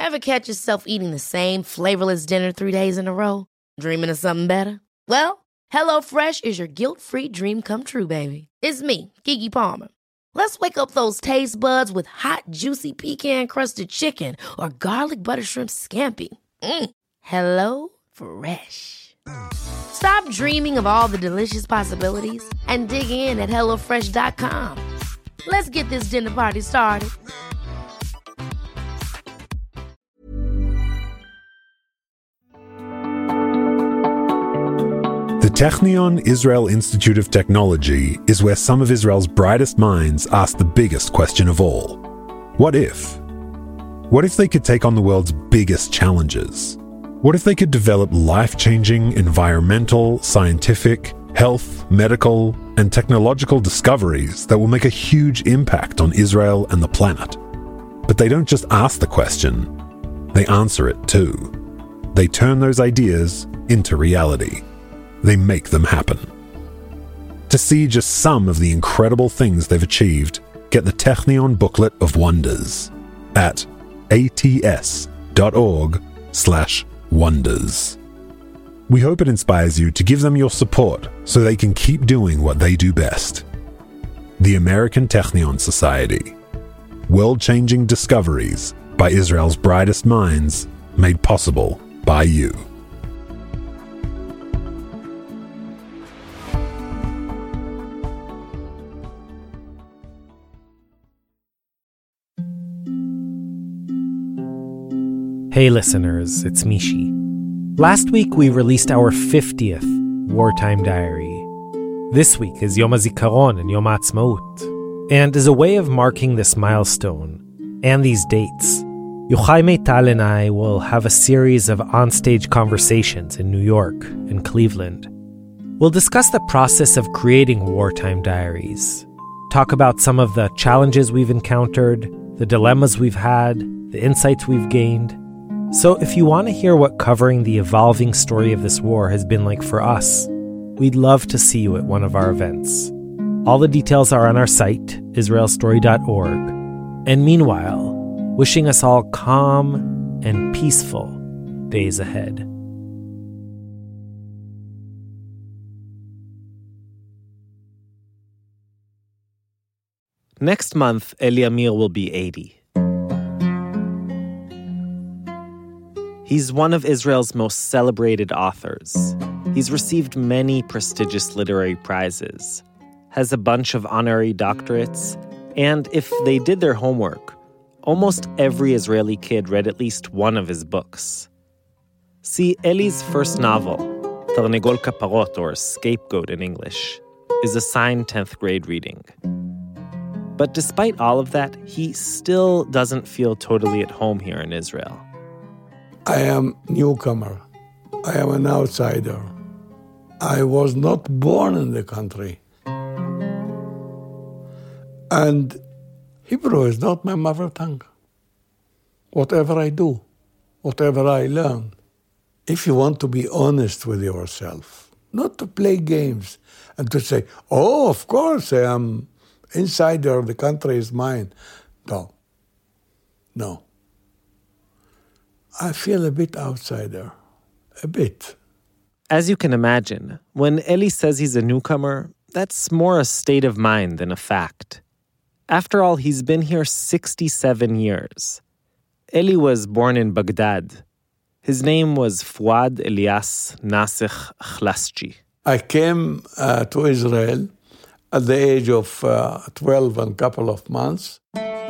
Ever catch yourself eating the same flavorless dinner 3 days in a row? Dreaming of something better? Well, HelloFresh is your guilt-free dream come true, baby. It's me, Keke Palmer. Let's wake up those taste buds with hot, juicy pecan-crusted chicken or garlic butter shrimp scampi. HelloFresh. Stop dreaming of all the delicious possibilities and dig in at HelloFresh.com. Let's get this dinner party started. The Technion Israel Institute of Technology is where some of Israel's brightest minds ask the biggest question of all. What if? What if they could take on the world's biggest challenges? What if they could develop life-changing environmental, scientific, health, medical, and technological discoveries that will make a huge impact on Israel and the planet? But they don't just ask the question, they answer it too. They turn those ideas into reality. They make them happen. To see just some of the incredible things they've achieved, get the Technion Booklet of Wonders at ats.org/wonders. We hope it inspires you to give them your support so they can keep doing what they do best. The American Technion Society. World-changing discoveries by Israel's brightest minds, made possible by you. Hey listeners, it's Mishi. Last week we released our 50th Wartime Diary. This week is Yom HaZikaron and Yom HaAtzmaut. And as a way of marking this milestone and these dates, Yochai Meital and I will have a series of onstage conversations in New York and Cleveland. We'll discuss the process of creating Wartime Diaries, talk about some of the challenges we've encountered, the dilemmas we've had, the insights we've gained. So if you want to hear what covering the evolving story of this war has been like for us, we'd love to see you at one of our events. All the details are on our site, israelstory.org. And meanwhile, wishing us all calm and peaceful days ahead. Next month, Eli Amir will be 80. He's one of Israel's most celebrated authors. He's received many prestigious literary prizes, has a bunch of honorary doctorates, and if they did their homework, almost every Israeli kid read at least one of his books. See, Eli's first novel, Tarnegol Kaparot, or Scapegoat in English, is assigned 10th grade reading. But despite all of that, he still doesn't feel totally at home here in Israel. I am newcomer. I am an outsider. I was not born in the country. And Hebrew is not my mother tongue. Whatever I do, whatever I learn, if you want to be honest with yourself, not to play games and to say, oh, of course, I am insider, the country is mine. No. I feel a bit outsider. A bit. As you can imagine, when Eli says he's a newcomer, that's more a state of mind than a fact. After all, he's been here 67 years. Eli was born in Baghdad. His name was Fouad Elias Nasikh Khlaschi. I came to Israel at the age of 12 and a couple of months.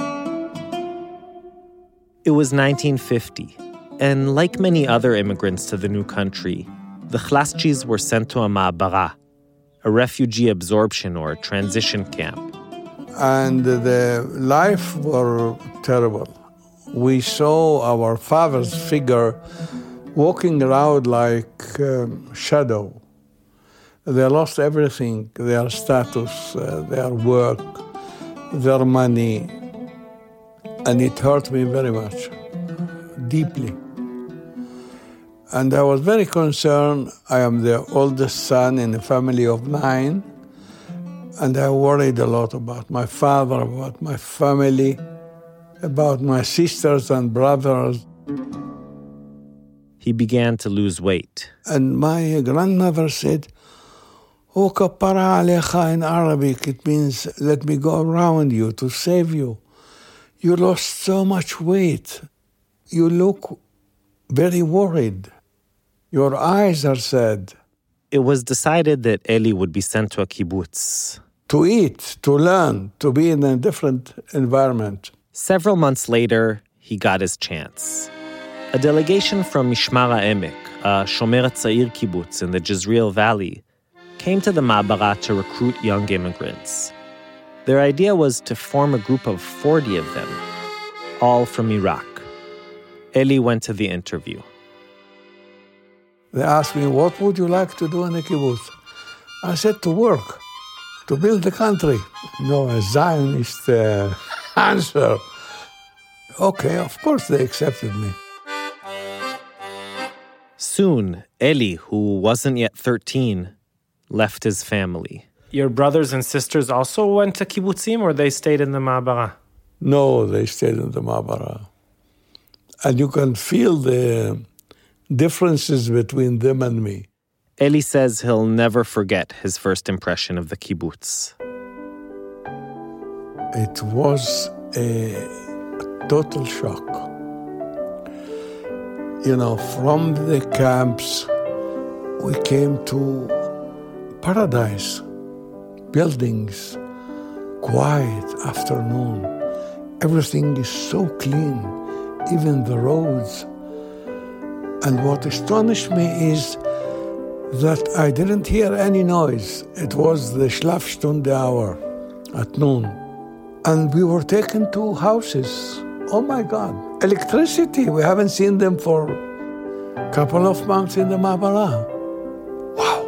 It was 1950. And like many other immigrants to the new country, the Khlaschis were sent to a ma'abara, a refugee absorption or transition camp. And the life were terrible. We saw our father's figure walking around like shadow. They lost everything, their status, their work, their money. And it hurt me very much, deeply. And I was very concerned. I am the oldest son in a family of 9. And I worried a lot about my father, about my family, about my sisters and brothers. he began to lose weight. And my grandmother said, "O kapara alecha," in Arabic, it means, "Let me go around you to save you. You lost so much weight. You look very worried. Your eyes are sad." It was decided that Eli would be sent to a kibbutz. To eat, to learn, to be in a different environment. Several months later, he got his chance. A delegation from Mishmar HaEmek, a Shomer HaTzair kibbutz in the Jezreel Valley, came to the Ma'abara to recruit young immigrants. Their idea was to form a group of 40 of them, all from Iraq. Eli went to the interview. They asked me, "What would you like to do in a kibbutz?" I said, "To work, to build the country." No, a Zionist answer. Okay, of course they accepted me. Soon, Eli, who wasn't yet 13, left his family. Your brothers and sisters also went to kibbutzim, or they stayed in the Ma'abara? No, they stayed in the Ma'abara. And you can feel the differences between them and me. Eli says he'll never forget his first impression of the kibbutz. It was a total shock. You know, from the camps, we came to paradise, buildings, quiet afternoon. Everything is so clean, even the roads. And what astonished me is that I didn't hear any noise. It was the Schlafstunde hour at noon. And we were taken to houses. Oh my God, electricity. We haven't seen them for a couple of months in the Ma'abara. Wow.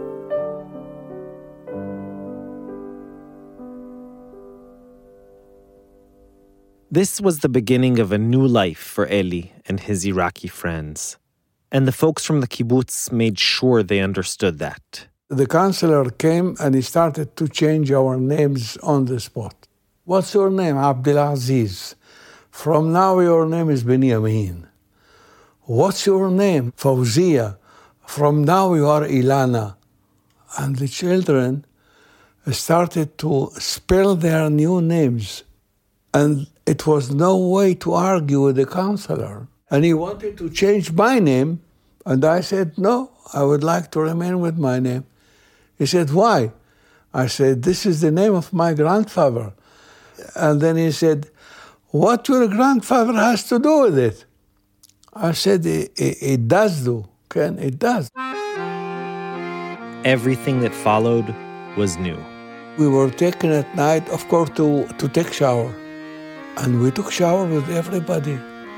This was the beginning of a new life for Eli and his Iraqi friends. And the folks from the kibbutz made sure they understood that. The counselor came and he started to change our names on the spot. "What's your name?" "Abdulaziz." "From now your name is Benjamin." "What's your name?" "Fawzia." "From now you are Ilana." And the children started to spell their new names. And it was no way to argue with the counselor. And he wanted to change my name. And I said, "No, I would like to remain with my name." He said, "Why?" I said, "This is the name of my grandfather." And then he said, "What your grandfather has to do with it?" I said, it does do, Ken, it does. Everything that followed was new. We were taken at night, of course, to take shower. And we took shower with everybody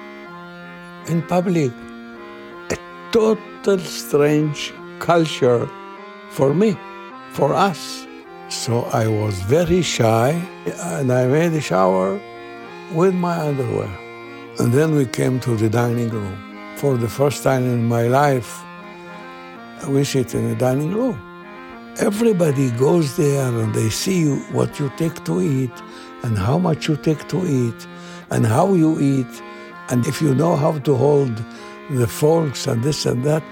in public. A total strange culture for me, for us. So I was very shy, and I made a shower with my underwear. And then we came to the dining room. For the first time in my life, we sit in the dining room. Everybody goes there and they see what you take to eat and how much you take to eat and how you eat. And if you know how to hold the forks and this and that.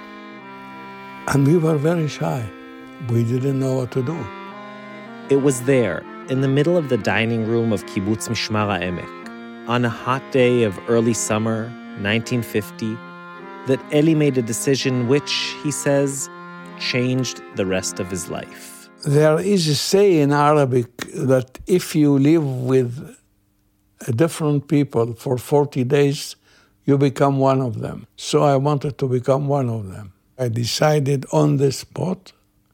And we were very shy. We didn't know what to do. It was there, in the middle of the dining room of Kibbutz Mishmar HaEmek, on a hot day of early summer, 1950, that Eli made a decision which, he says, changed the rest of his life. There is a say in Arabic that if you live with different people for 40 days, you become one of them. So I wanted to become one of them. I decided on the spot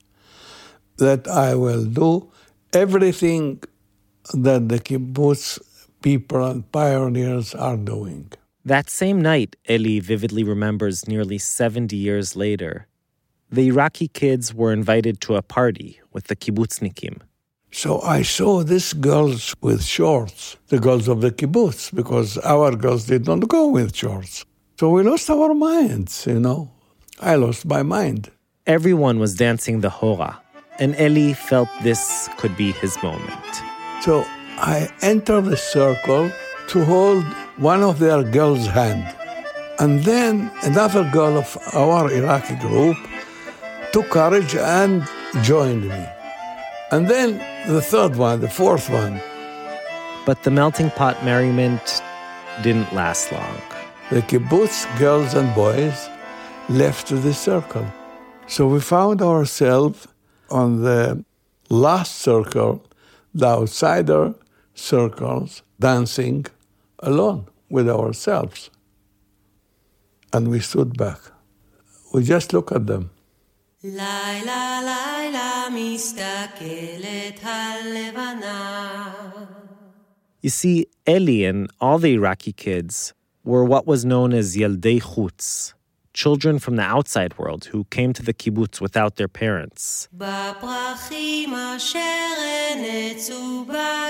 that I will do everything that the kibbutz people and pioneers are doing. That same night, Eli vividly remembers nearly 70 years later, the Iraqi kids were invited to a party with the kibbutznikim. So I saw these girls with shorts, the girls of the kibbutz, because our girls did not go with shorts. So we lost our minds, you know. I lost my mind. Everyone was dancing the hora, and Eli felt this could be his moment. So I entered the circle to hold one of their girls' hand. And then another girl of our Iraqi group took courage and joined me. And then the third one, the fourth one. But the melting pot merriment didn't last long. The kibbutz girls and boys left the circle. So we found ourselves on the last circle, the outsider circles, dancing alone with ourselves. And we stood back. We just looked at them. לילה לילה מסתכלת הלבנה. You see, Eli and all the Iraqi kids were what was known as Yaldei Chutz, children from the outside world who came to the kibbutz without their parents. בפרחים אשר נצו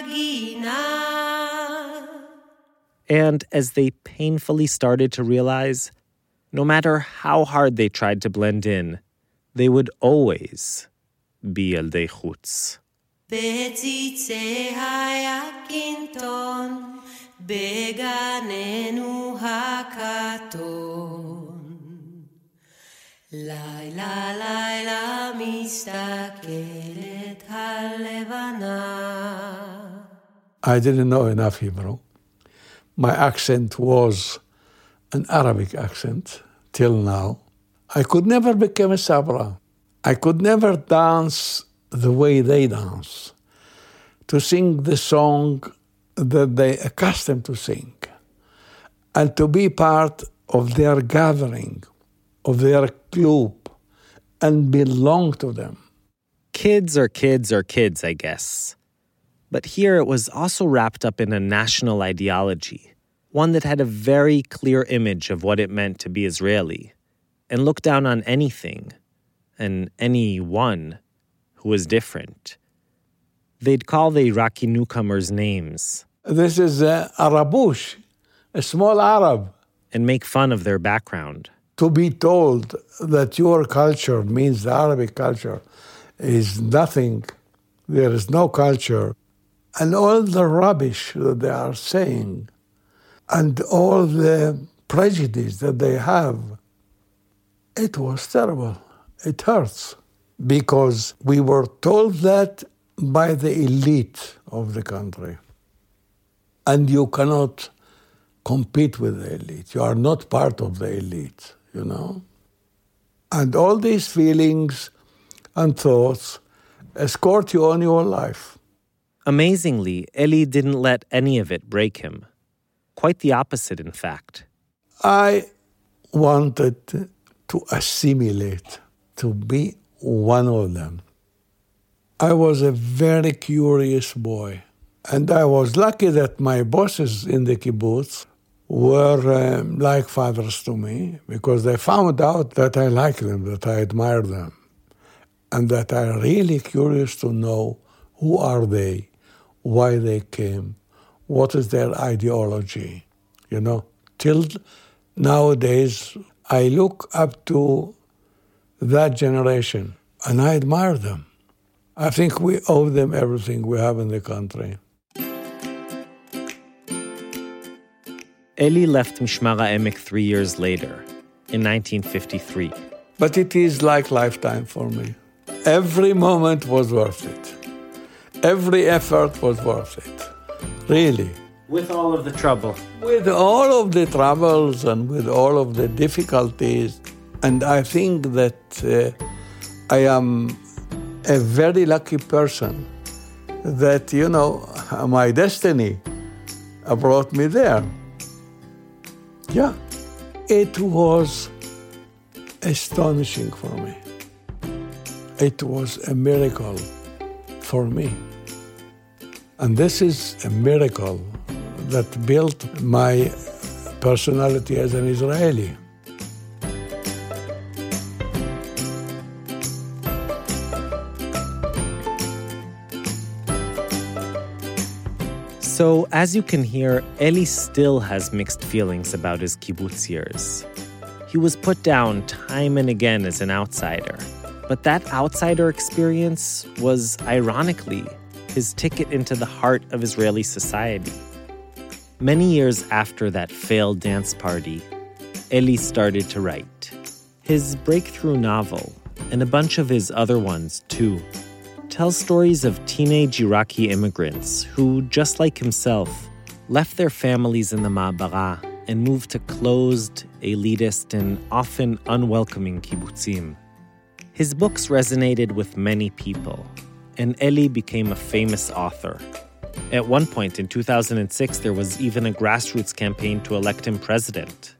בגינה. And as they painfully started to realize, no matter how hard they tried to blend in, they would always be Yaldei Chutz. בציצי היקינטון, בגננו הקטון. לילה לילה מסתכלת הלבנה. I didn't know enough Hebrew. My accent was an Arabic accent till now. I could never become a sabra. I could never dance the way they dance, to sing the song that they accustomed to sing, and to be part of their gathering, of their club, and belong to them. Kids are kids are kids, I guess. But here it was also wrapped up in a national ideology, one that had a very clear image of what it meant to be Israeli, and looked down on anything and anyone who was different. They'd call the Iraqi newcomers names. This is a Arabush, a small Arab. And make fun of their background. To be told that your culture means the Arabic culture is nothing, there is no culture, and all the rubbish that they are saying, and all the prejudice that they have, it was terrible. It hurts. Because we were told that by the elite of the country. And you cannot compete with the elite. You are not part of the elite, you know? And all these feelings and thoughts escort you on your life. Amazingly, Eli didn't let any of it break him. Quite the opposite, in fact. I wanted to assimilate, to be one of them. I was a very curious boy. And I was lucky that my bosses in the kibbutz were like fathers to me, because they found out that I liked them, that I admired them, and that I'm really curious to know who are they, why they came, what is their ideology. You know, till nowadays, I look up to that generation, and I admire them. I think we owe them everything we have in the country. Eli left Mishmar HaEmek 3 years later, in 1953. But it is like lifetime for me. Every moment was worth it. Every effort was worth it. Really. With all of the trouble. With all of the troubles and with all of the difficulties. And I think that I am a very lucky person that, you know, my destiny brought me there. Yeah, it was astonishing for me. It was a miracle for me. And this is a miracle that built my personality as an Israeli. So, as you can hear, Eli still has mixed feelings about his kibbutz years. He was put down time and again as an outsider. But that outsider experience was, ironically, his ticket into the heart of Israeli society. Many years after that failed dance party, Eli started to write. His breakthrough novel, and a bunch of his other ones too, tells stories of teenage Iraqi immigrants who, just like himself, left their families in the Ma'abara and moved to closed, elitist, and often unwelcoming kibbutzim. His books resonated with many people, and Eli became a famous author. At one point in 2006, there was even a grassroots campaign to elect him president.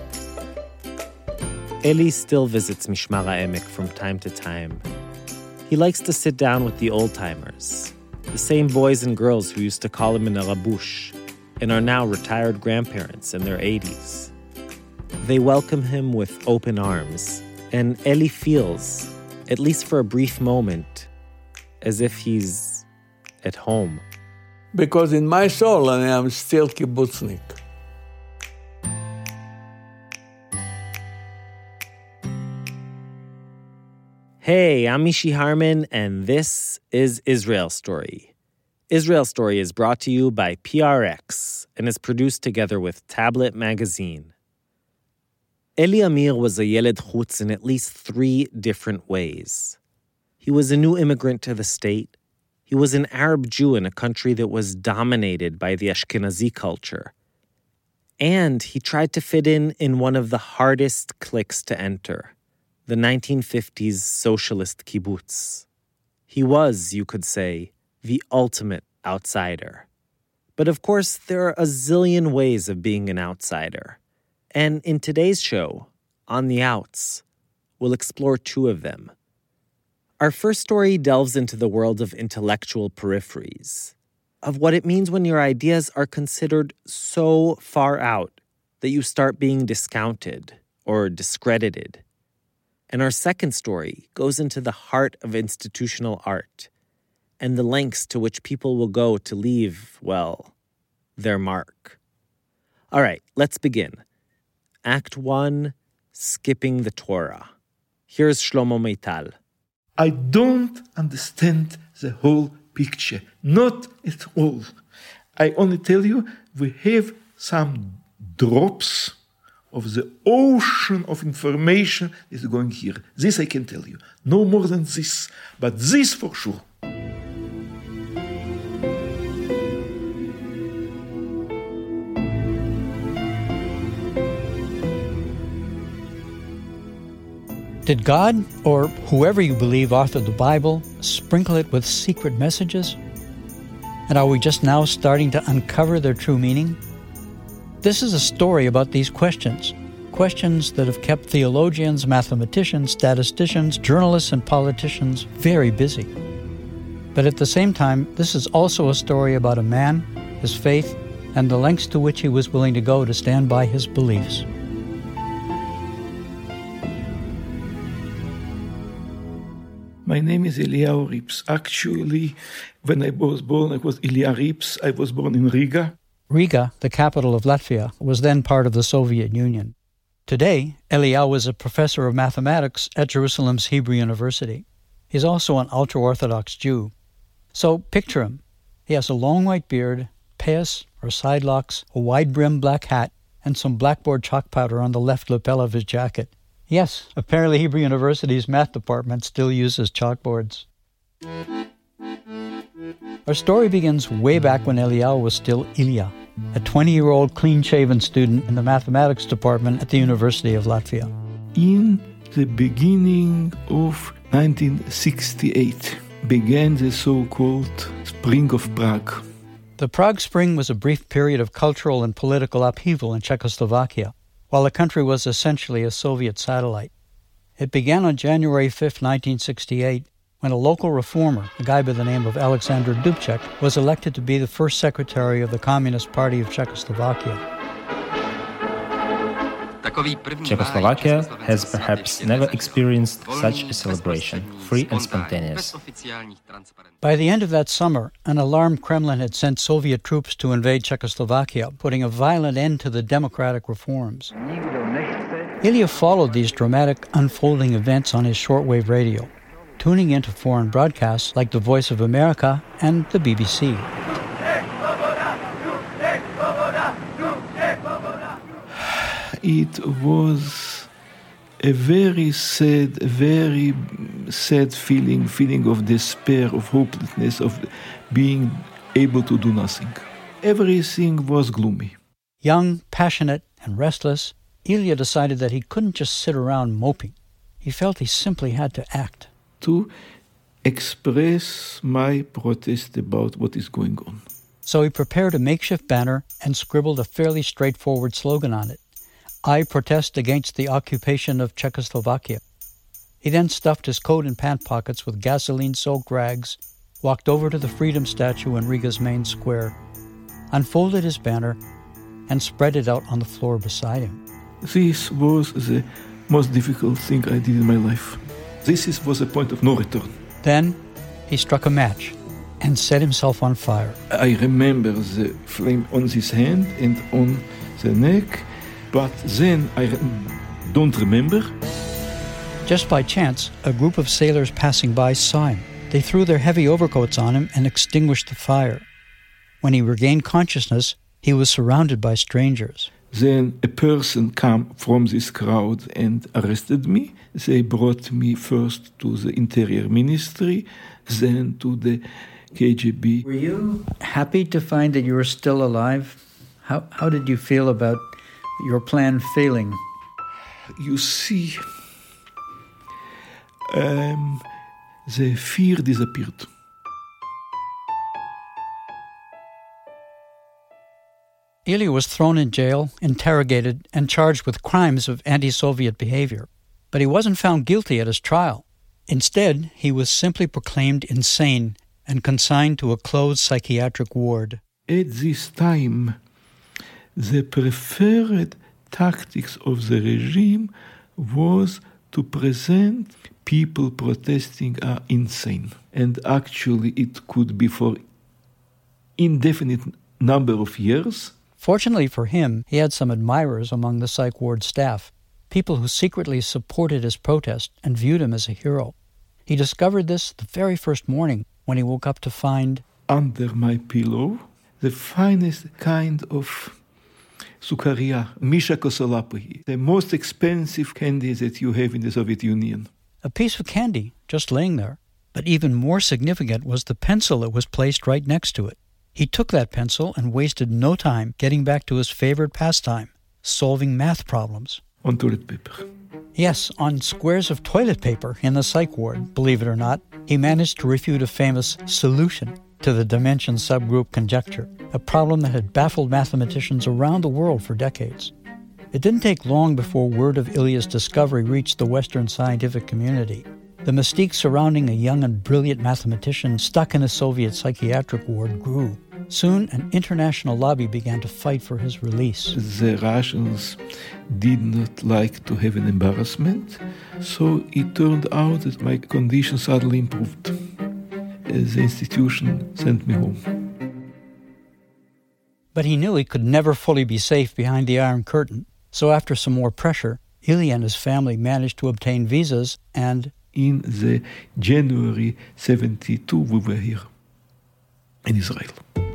Eli still visits Mishmar HaEmek from time to time. He likes to sit down with the old-timers, the same boys and girls who used to call him an arabush, and are now retired grandparents in their 80s. They welcome him with open arms, and Eli feels, at least for a brief moment, as if he's at home. Because in my soul, I am still kibbutznik. Hey, I'm Mishy Harman, and this is Israel Story. Israel Story is brought to you by PRX and is produced together with Tablet Magazine. Eli Amir was a Yeled Chutz in at least 3 different ways. He was a new immigrant to the state. He was an Arab Jew in a country that was dominated by the Ashkenazi culture. And he tried to fit in one of the hardest cliques to enter, the 1950s socialist kibbutz. He was, you could say, the ultimate outsider. But of course, there are a zillion ways of being an outsider. And in today's show, On the Outs, we'll explore 2 of them. Our first story delves into the world of intellectual peripheries, of what it means when your ideas are considered so far out that you start being discounted or discredited. And our second story goes into the heart of institutional art and the lengths to which people will go to leave, well, their mark. All right, let's begin. Act 1, Skipping the Torah. Here's Shlomo Meital. I don't understand the whole picture, not at all. I only tell you, we have some drops of the ocean of information that is going here. This I can tell you. No more than this, but this for sure. Did God, or whoever you believe authored the Bible, sprinkle it with secret messages? And are we just now starting to uncover their true meaning? This is a story about these questions that have kept theologians, mathematicians, statisticians, journalists, and politicians very busy. But at the same time, this is also a story about a man, his faith, and the lengths to which he was willing to go to stand by his beliefs. My name is Eliyahu Rips. Actually, when I was born, I was Ilya Rips. I was born in Riga. Riga, the capital of Latvia, was then part of the Soviet Union. Today, Eliyahu is a professor of mathematics at Jerusalem's Hebrew University. He's also an ultra-Orthodox Jew. So picture him. He has a long white beard, payas or side locks, a wide-brimmed black hat, and some blackboard chalk powder on the left lapel of his jacket. Yes, apparently Hebrew University's math department still uses chalkboards. Our story begins way back when Eliyahu was still Ilya, a 20-year-old clean-shaven student in the mathematics department at the University of Latvia. In the beginning of 1968 began the so-called Spring of Prague. The Prague Spring was a brief period of cultural and political upheaval in Czechoslovakia, while the country was essentially a Soviet satellite. It began on January 5, 1968, when a local reformer, a guy by the name of Alexander Dubček, was elected to be the first secretary of the Communist Party of Czechoslovakia. Czechoslovakia has perhaps never experienced such a celebration, free and spontaneous. By the end of that summer, an alarmed Kremlin had sent Soviet troops to invade Czechoslovakia, putting a violent end to the democratic reforms. Ilya followed these dramatic, unfolding events on his shortwave radio, tuning into foreign broadcasts like the Voice of America and the BBC. it was a very sad feeling of despair, of hopelessness, of being able to do nothing. Everything was gloomy. Young, passionate, and restless, Ilya decided that he couldn't just sit around moping. He felt he simply had to act. To express my protest about what is going on. So he prepared a makeshift banner and scribbled a fairly straightforward slogan on it. I protest against the occupation of Czechoslovakia. He then stuffed his coat and pant pockets with gasoline-soaked rags, walked over to the Freedom statue in Riga's main square, unfolded his banner, and spread it out on the floor beside him. This was the most difficult thing I did in my life. This was a point of no return. Then he struck a match and set himself on fire. I remember the flame on his hand and on the neck, but then I don't remember. Just by chance, a group of sailors passing by saw him. They threw their heavy overcoats on him and extinguished the fire. When he regained consciousness, he was surrounded by strangers. Then a person came from this crowd and arrested me. They brought me first to the Interior Ministry, then to the KGB. Were you happy to find that you were still alive? How did you feel about your plan failing? You see, the fear disappeared. Ilya was thrown in jail, interrogated, and charged with crimes of anti-Soviet behavior. But he wasn't found guilty at his trial. Instead, he was simply proclaimed insane and consigned to a closed psychiatric ward. At this time, the preferred tactics of the regime was to present people protesting are insane. And actually it could be for indefinite number of years. Fortunately for him, he had some admirers among the psych ward staff, people who secretly supported his protest and viewed him as a hero. He discovered this the very first morning when he woke up to find under my pillow the finest kind of sukaria, Misha Kosolapi, the most expensive candy that you have in the Soviet Union. A piece of candy just laying there. But even more significant was the pencil that was placed right next to it. He took that pencil and wasted no time getting back to his favorite pastime, solving math problems. On toilet paper. Yes, on squares of toilet paper in the psych ward, believe it or not, he managed to refute a famous solution to the dimension subgroup conjecture, a problem that had baffled mathematicians around the world for decades. It didn't take long before word of Ilya's discovery reached the Western scientific community. The mystique surrounding a young and brilliant mathematician stuck in a Soviet psychiatric ward grew. Soon, an international lobby began to fight for his release. The Russians did not like to have an embarrassment, so it turned out that my condition suddenly improved. The institution sent me home. But he knew he could never fully be safe behind the Iron Curtain, so after some more pressure, Ilya and his family managed to obtain visas and in the January 72, we were here in Israel.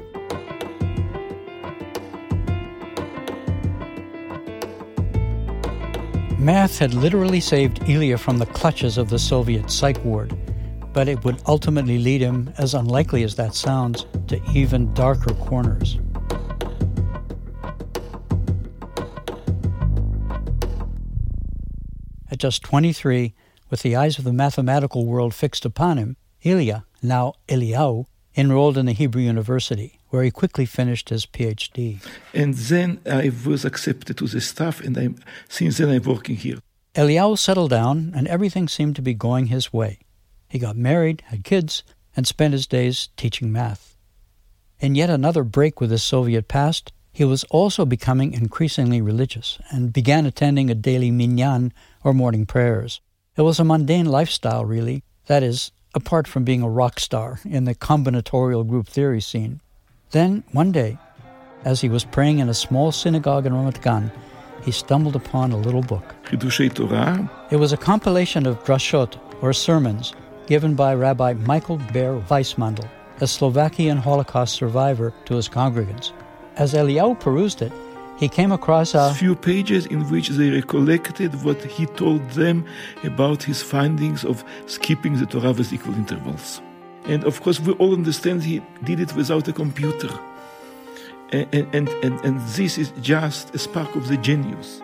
Math had literally saved Ilya from the clutches of the Soviet psych ward, but it would ultimately lead him, as unlikely as that sounds, to even darker corners. At just 23, with the eyes of the mathematical world fixed upon him, Ilya, now Eliyahu, enrolled in the Hebrew University, where he quickly finished his PhD. And then I was accepted to the staff, and since then I'm working here. Eliyahu settled down, and everything seemed to be going his way. He got married, had kids, and spent his days teaching math. In yet another break with his Soviet past, he was also becoming increasingly religious and began attending a daily minyan, or morning prayers. It was a mundane lifestyle, really, that is, apart from being a rock star in the combinatorial group theory scene. Then, one day, as he was praying in a small synagogue in Ramat Gan, he stumbled upon a little book. Chidushei Torah. It was a compilation of drashot, or sermons, given by Rabbi Michael Ber Weissmandl, a Slovakian Holocaust survivor, to his congregants. As Eliyahu perused it, He came across a few pages in which they recollected what he told them about his findings of skipping the Torah with equal intervals. And of course, we all understand he did it without a computer. And this is just a spark of the genius.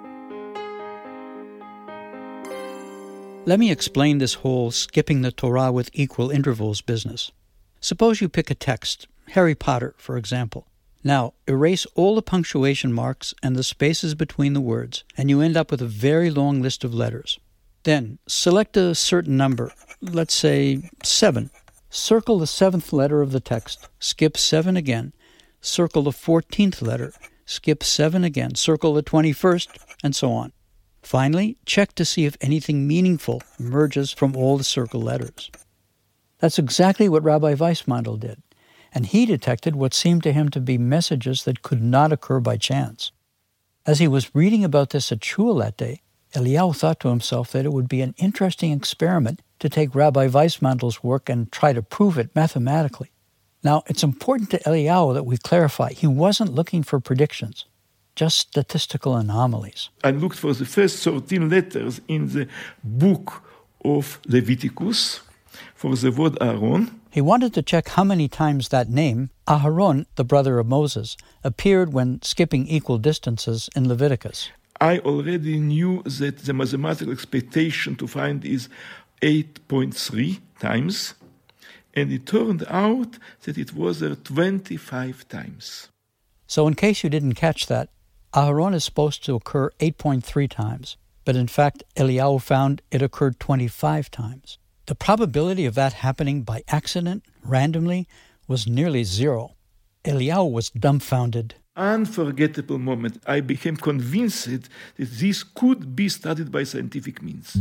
Let me explain this whole skipping the Torah with equal intervals business. Suppose you pick a text, Harry Potter, for example. Now, erase all the punctuation marks and the spaces between the words, and you end up with a very long list of letters. Then, select a certain number, let's say 7. Circle the 7th letter of the text, skip 7 again, circle the 14th letter, skip 7 again, circle the 21st, and so on. Finally, check to see if anything meaningful emerges from all the circled letters. That's exactly what Rabbi Weissmandl did, and he detected what seemed to him to be messages that could not occur by chance. As he was reading about this at Shul that day, Eliyahu thought to himself that it would be an interesting experiment to take Rabbi Weissmandl's work and try to prove it mathematically. Now, it's important to Eliyahu that we clarify he wasn't looking for predictions, just statistical anomalies. I looked for the first 13 letters in the book of Leviticus for the word Aaron. He wanted to check how many times that name, Aharon, the brother of Moses, appeared when skipping equal distances in Leviticus. I already knew that the mathematical expectation to find is 8.3 times, and it turned out that it was 25 times. So in case you didn't catch that, Aharon is supposed to occur 8.3 times, but in fact, Eliyahu found it occurred 25 times. The probability of that happening by accident, randomly, was nearly 0. Eliyahu was dumbfounded. Unforgettable moment. I became convinced that this could be studied by scientific means.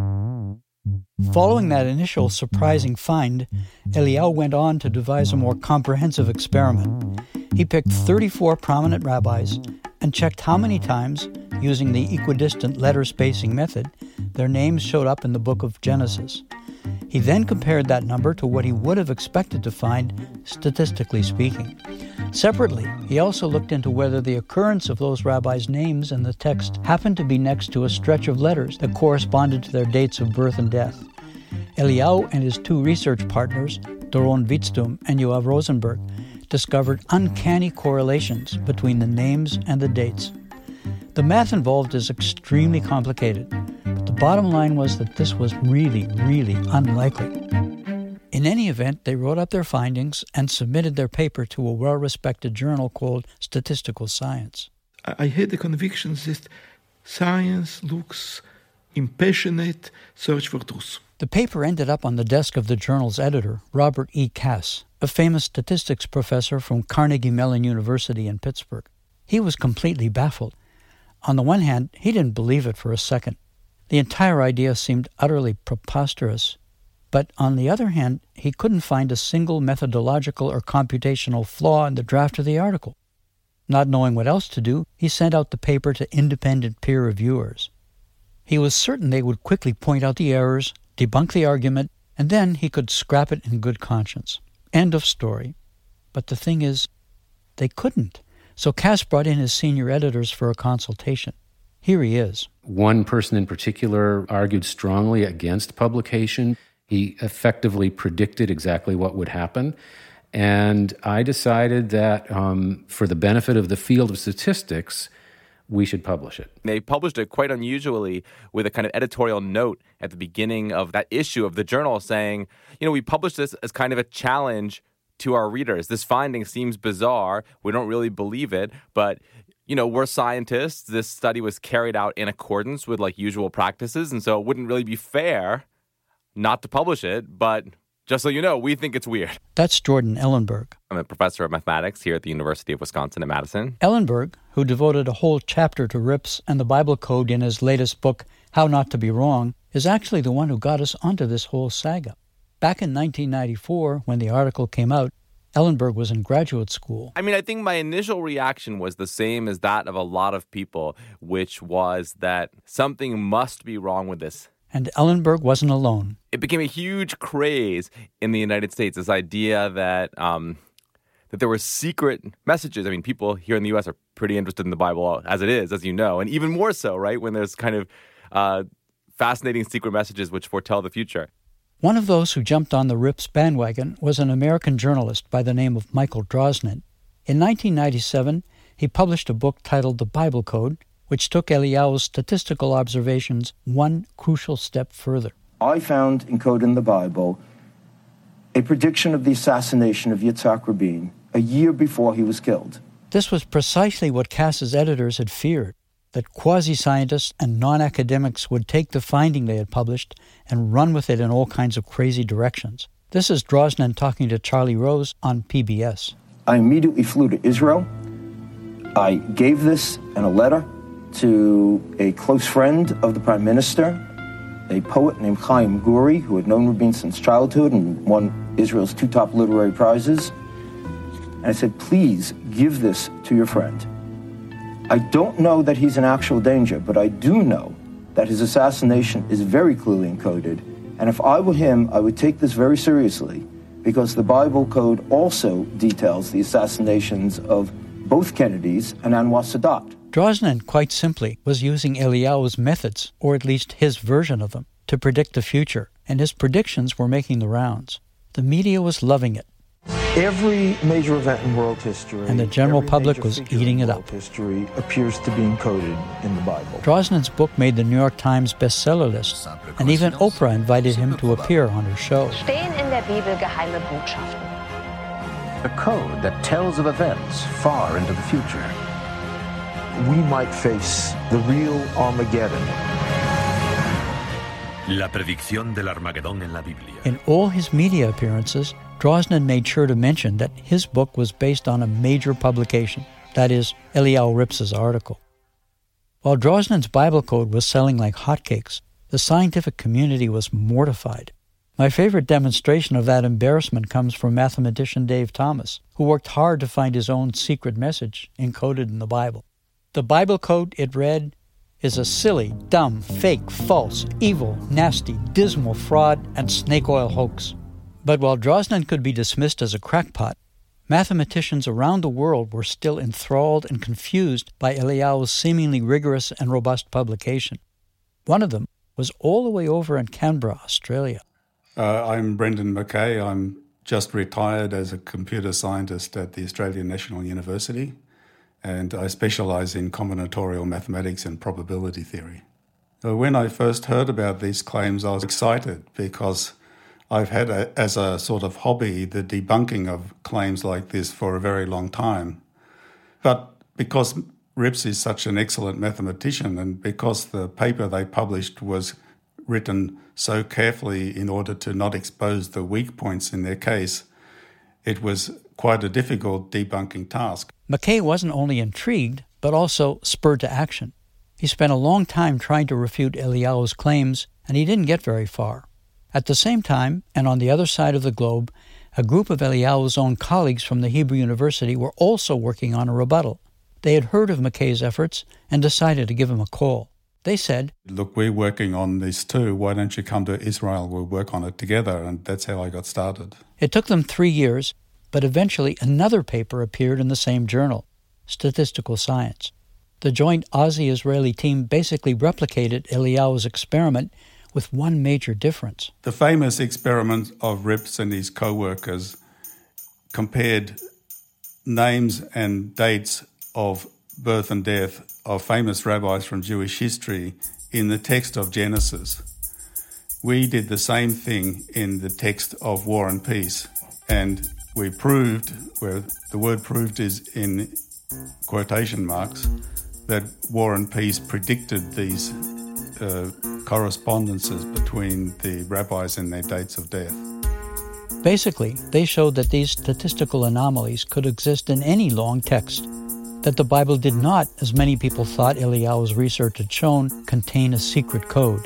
Following that initial surprising find, Eliyahu went on to devise a more comprehensive experiment. He picked 34 prominent rabbis and checked how many times, using the equidistant letter spacing method, their names showed up in the book of Genesis. He then compared that number to what he would have expected to find, statistically speaking. Separately, he also looked into whether the occurrence of those rabbis' names in the text happened to be next to a stretch of letters that corresponded to their dates of birth and death. Eliyahu and his 2 research partners, Doron Witztum and Yoav Rosenberg, discovered uncanny correlations between the names and the dates. The math involved is extremely complicated, but the bottom line was that this was really, really unlikely. In any event, they wrote up their findings and submitted their paper to a well-respected journal called Statistical Science. I had the conviction that science looks impassionate search for truth. The paper ended up on the desk of the journal's editor, Robert E. Cass, a famous statistics professor from Carnegie Mellon University in Pittsburgh. He was completely baffled. On the one hand, he didn't believe it for a second. The entire idea seemed utterly preposterous. But on the other hand, he couldn't find a single methodological or computational flaw in the draft of the article. Not knowing what else to do, he sent out the paper to independent peer reviewers. He was certain they would quickly point out the errors, debunk the argument, and then he could scrap it in good conscience. End of story. But the thing is, they couldn't. So Cass brought in his senior editors for a consultation. Here he is. One person in particular argued strongly against publication. He effectively predicted exactly what would happen. And I decided that for the benefit of the field of statistics, we should publish it. They published it quite unusually with a kind of editorial note at the beginning of that issue of the journal saying, we published this as kind of a challenge to our readers. This finding seems bizarre. We don't really believe it, but we're scientists. This study was carried out in accordance with usual practices, and so it wouldn't really be fair not to publish it, but just so you know, we think it's weird. That's Jordan Ellenberg. I'm a professor of mathematics here at the University of Wisconsin at Madison. Ellenberg, who devoted a whole chapter to RIPS and the Bible Code in his latest book, How Not to Be Wrong, is actually the one who got us onto this whole saga. Back in 1994, when the article came out, Ellenberg was in graduate school. I think my initial reaction was the same as that of a lot of people, which was that something must be wrong with this. And Ellenberg wasn't alone. It became a huge craze in the United States, this idea that that there were secret messages. I mean, people here in the U.S. are pretty interested in the Bible as it is, as you know, and even more so, right, when there's kind of fascinating secret messages which foretell the future. One of those who jumped on the Rips bandwagon was an American journalist by the name of Michael Drosnin. In 1997, he published a book titled The Bible Code, which took Eliyahu's statistical observations one crucial step further. I found encoded in the Bible a prediction of the assassination of Yitzhak Rabin a year before he was killed. This was precisely what Cass's editors had feared, that quasi-scientists and non-academics would take the finding they had published and run with it in all kinds of crazy directions. This is Drosnin talking to Charlie Rose on PBS. I immediately flew to Israel. I gave this in a letter to a close friend of the Prime Minister, a poet named Chaim Guri, who had known Rabin since childhood and won Israel's 2 top literary prizes. And I said, please give this to your friend. I don't know that he's in actual danger, but I do know that his assassination is very clearly encoded. And if I were him, I would take this very seriously, because the Bible Code also details the assassinations of both Kennedys and Anwar Sadat. Drosnin, quite simply, was using Eliyahu's methods, or at least his version of them, to predict the future, and his predictions were making the rounds. The media was loving it. Every major event in world history, and the general public was eating it up. History appears to be encoded in the Bible. Drosnin's book made the New York Times bestseller list, and even Oprah invited him to appear on her show. Stehen in der Bibel geheime Botschaften. A code that tells of events far into the future. We might face the real Armageddon. La predicción del Armagedón en la Biblia. In all his media appearances, Drosnin made sure to mention that his book was based on a major publication, that is, Eliyahu Rips's article. While Drosnin's Bible Code was selling like hotcakes, the scientific community was mortified. My favorite demonstration of that embarrassment comes from mathematician Dave Thomas, who worked hard to find his own secret message encoded in the Bible. The Bible Code, it read, is a silly, dumb, fake, false, evil, nasty, dismal fraud and snake oil hoax. But while Drosnin could be dismissed as a crackpot, mathematicians around the world were still enthralled and confused by Eliyahu's seemingly rigorous and robust publication. One of them was all the way over in Canberra, Australia. I'm Brendan McKay. I'm just retired as a computer scientist at the Australian National University, and I specialise in combinatorial mathematics and probability theory. When I first heard about these claims, I was excited because I've had as a sort of hobby the debunking of claims like this for a very long time. But because Rips is such an excellent mathematician, and because the paper they published was written so carefully in order to not expose the weak points in their case, it was quite a difficult debunking task. McKay wasn't only intrigued, but also spurred to action. He spent a long time trying to refute Eliyahu's claims, and he didn't get very far. At the same time, and on the other side of the globe, a group of Eliyahu's own colleagues from the Hebrew University were also working on a rebuttal. They had heard of McKay's efforts and decided to give him a call. They said, "Look, we're working on this too. Why don't you come to Israel? We'll work on it together." And that's how I got started. It took them 3 years, but eventually another paper appeared in the same journal, Statistical Science. The joint Aussie-Israeli team basically replicated Eliyahu's experiment with one major difference. The famous experiment of Rips and his co-workers compared names and dates of birth and death of famous rabbis from Jewish history in the text of Genesis. We did the same thing in the text of War and Peace, and we proved, where the word proved is in quotation marks, that War and Peace predicted these correspondences between the rabbis and their dates of death. Basically, they showed that these statistical anomalies could exist in any long text, that the Bible did not, as many people thought Eliyahu's research had shown, contain a secret code.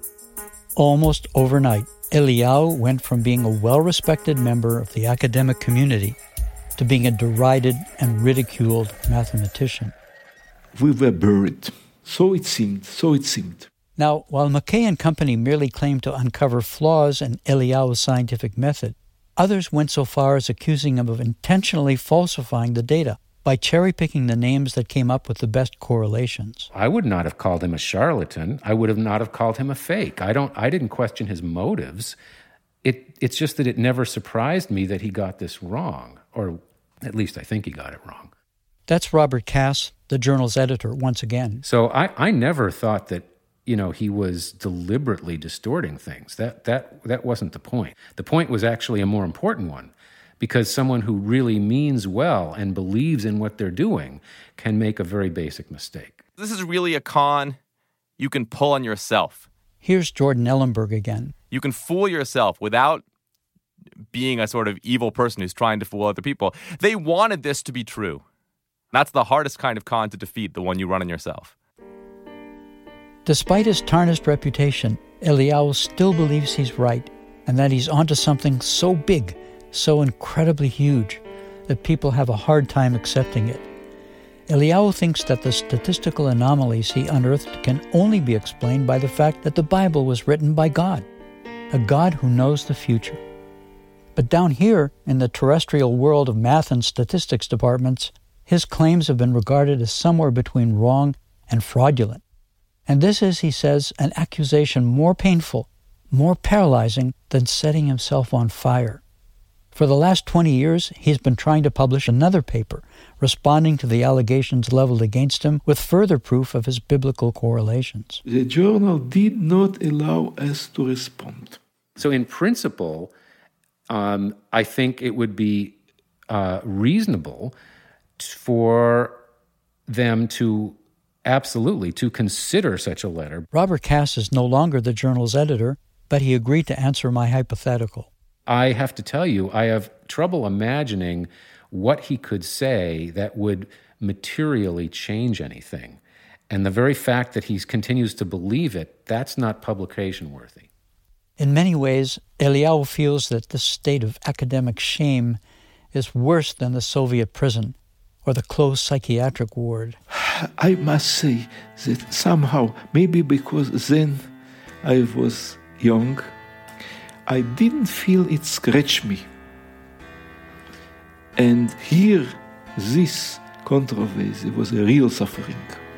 Almost overnight, Eliyahu went from being a well-respected member of the academic community to being a derided and ridiculed mathematician. We were buried. So it seemed. Now, while McKay and company merely claimed to uncover flaws in Eliyahu's scientific method, Others went so far as accusing him of intentionally falsifying the data by cherry-picking the names that came up with the best correlations. I would not have called him a charlatan. I would have not have called him a fake. I didn't question his motives. It's just that it never surprised me that he got this wrong, or at least I think he got it wrong. That's Robert Kass, the journal's editor, once again. So I never thought that, he was deliberately distorting things. That wasn't the point. The point was actually a more important one, because someone who really means well and believes in what they're doing can make a very basic mistake. This is really a con you can pull on yourself. Here's Jordan Ellenberg again. You can fool yourself without being a sort of evil person who's trying to fool other people. They wanted this to be true. That's the hardest kind of con to defeat, the one you run on yourself. Despite his tarnished reputation, Eliyahu still believes he's right and that he's onto something so big, so incredibly huge, that people have a hard time accepting it. Eliyahu thinks that the statistical anomalies he unearthed can only be explained by the fact that the Bible was written by God, a God who knows the future. But down here, in the terrestrial world of math and statistics departments, his claims have been regarded as somewhere between wrong and fraudulent. And this is, he says, an accusation more painful, more paralyzing than setting himself on fire. For the last 20 years, he's been trying to publish another paper, responding to the allegations leveled against him with further proof of his biblical correlations. The journal did not allow us to respond. So in principle, I think it would be reasonable for them to consider such a letter. Robert Kass is no longer the journal's editor, but he agreed to answer my hypothetical. I have to tell you, I have trouble imagining what he could say that would materially change anything. And the very fact that he continues to believe it, that's not publication worthy. In many ways, Eliyahu feels that this state of academic shame is worse than the Soviet prison or the closed psychiatric ward. I must say that somehow, maybe because then I was young, I didn't feel it scratch me. And here, this controversy was a real suffering.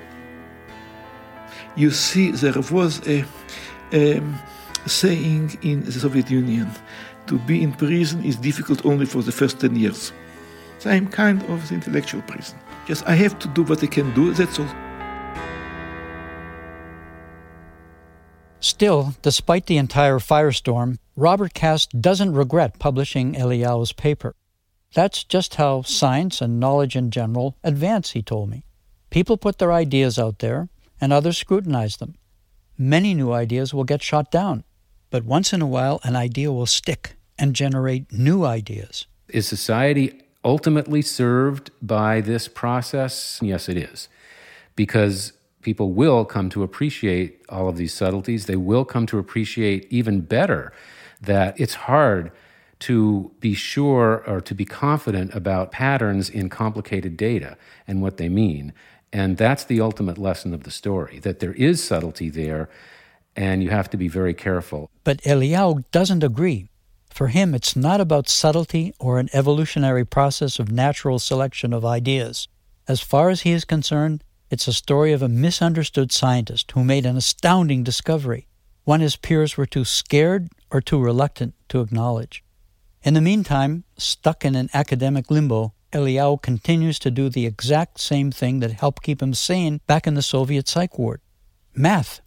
You see, there was a saying in the Soviet Union, to be in prison is difficult only for the first 10 years. So I'm kind of the intellectual prison. Yes, I have to do what I can do, that's all. Still, despite the entire firestorm, Robert Kass doesn't regret publishing Eliyahu's paper. That's just how science and knowledge in general advance, he told me. People put their ideas out there, and others scrutinize them. Many new ideas will get shot down, but once in a while an idea will stick and generate new ideas. Is society ultimately served by this process? Yes, it is. Because people will come to appreciate all of these subtleties. They will come to appreciate even better that it's hard to be sure or to be confident about patterns in complicated data and what they mean. And that's the ultimate lesson of the story, that there is subtlety there, and you have to be very careful. But Eliyahu doesn't agree. For him, it's not about subtlety or an evolutionary process of natural selection of ideas. As far as he is concerned, it's a story of a misunderstood scientist who made an astounding discovery, one his peers were too scared or too reluctant to acknowledge. In the meantime, stuck in an academic limbo, Eliyahu continues to do the exact same thing that helped keep him sane back in the Soviet psych ward: math.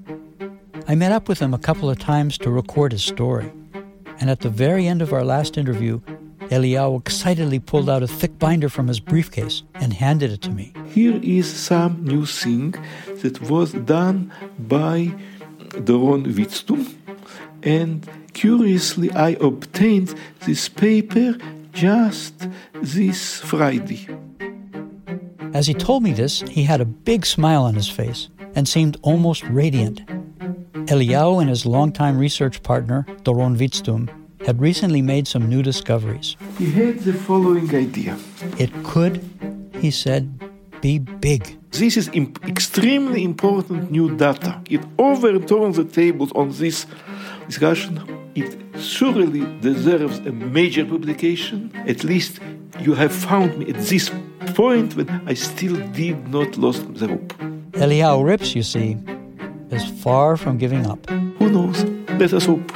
I met up with him a couple of times to record his story. And at the very end of our last interview, Eliyahu excitedly pulled out a thick binder from his briefcase and handed it to me. Here is some new thing that was done by Doron Witztum, and curiously I obtained this paper just this Friday. As he told me this, he had a big smile on his face and seemed almost radiant. Eliyahu and his longtime research partner, Doron Witztum, had recently made some new discoveries. He had the following idea. It could, he said, be big. This is extremely important new data. It overturns the tables on this discussion. it surely deserves a major publication. At least you have found me at this point when I still did not lose the hope. Eliyahu Rips, you see, is far from giving up. Who knows? Let us hope.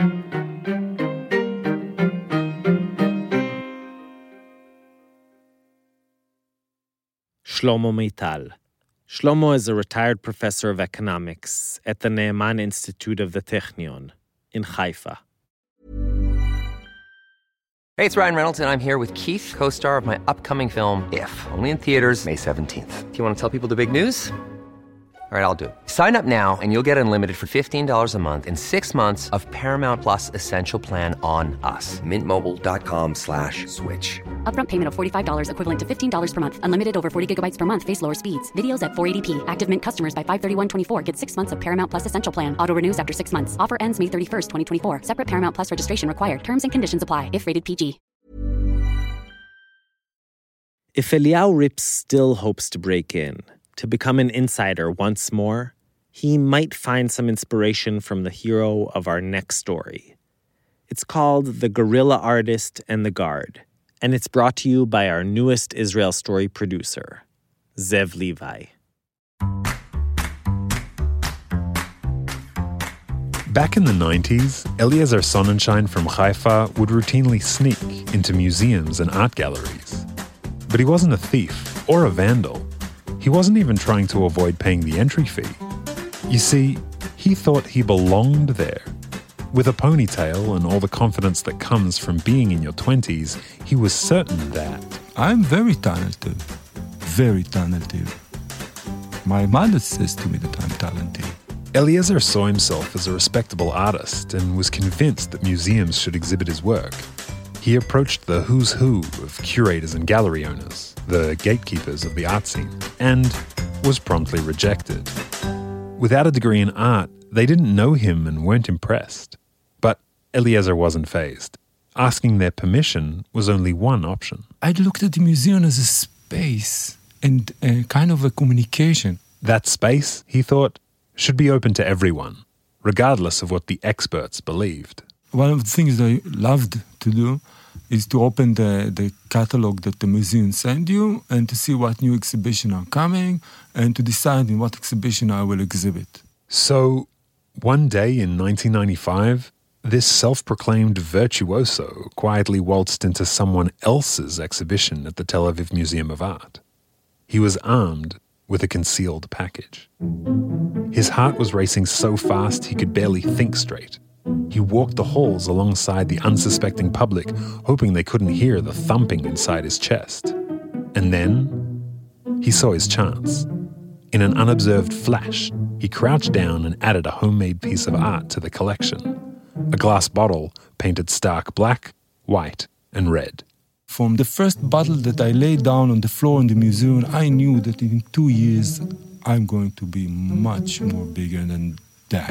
Shlomo Meital. Shlomo is a retired professor of economics at the Ne'eman Institute of the Technion in Haifa. Hey, it's Ryan Reynolds, and I'm here with Keith, co-star of my upcoming film, If, only in theaters May 17th. Do you want to tell people the big news? All right, I'll do it. Sign up now and you'll get unlimited for $15 a month and 6 months of Paramount Plus Essential Plan on us. MintMobile.com/switch. Upfront payment of $45 equivalent to $15 per month. Unlimited over 40 gigabytes per month. Face lower speeds. Videos at 480p. Active Mint customers by 531.24 get 6 months of Paramount Plus Essential Plan. Auto renews after 6 months. Offer ends May 31st, 2024. Separate Paramount Plus registration required. Terms and conditions apply if rated PG. If Eliyahu Rips still hopes to break in, to become an insider once more, he might find some inspiration from the hero of our next story. It's called The Guerrilla Artist and the Guard, and it's brought to you by our newest Israel Story producer, Zev Levi. Back in the 90s, Eliezer Sonnenschein from Haifa would routinely sneak into museums and art galleries. But he wasn't a thief or a vandal. He wasn't even trying to avoid paying the entry fee. You see, he thought he belonged there. With a ponytail and all the confidence that comes from being in your 20s, he was certain that... I'm very talented. Very talented. My mother says to me that I'm talented. Eliezer saw himself as a respectable artist and was convinced that museums should exhibit his work. He approached the who's who of curators and gallery owners, the gatekeepers of the art scene, and was promptly rejected. Without a degree in art, they didn't know him and weren't impressed. But Eliezer wasn't fazed. Asking their permission was only one option. I looked at the museum as a space and a kind of a communication. That space, he thought, should be open to everyone, regardless of what the experts believed. One of the things I loved to do is to open the catalog that the museum send you and to see what new exhibition are coming and to decide in what exhibition I will exhibit. So, one day in 1995, this self-proclaimed virtuoso quietly waltzed into someone else's exhibition at the Tel Aviv Museum of Art. He was armed with a concealed package. His heart was racing so fast he could barely think straight. He walked the halls alongside the unsuspecting public, hoping they couldn't hear the thumping inside his chest. And then, he saw his chance. In an unobserved flash, he crouched down and added a homemade piece of art to the collection. A glass bottle painted stark black, white, and red. From the first bottle that I laid down on the floor in the museum, I knew that in 2 years, I'm going to be much more bigger than that.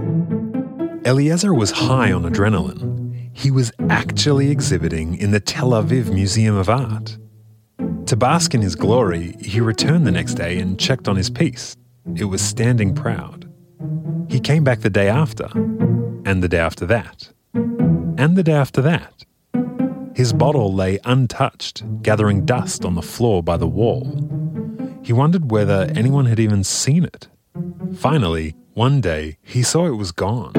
Eliezer was high on adrenaline. He was actually exhibiting in the Tel Aviv Museum of Art. To bask in his glory, he returned the next day and checked on his piece. It was standing proud. He came back the day after, and the day after that, and the day after that. His bottle lay untouched, gathering dust on the floor by the wall. He wondered whether anyone had even seen it. Finally, one day, he saw it was gone.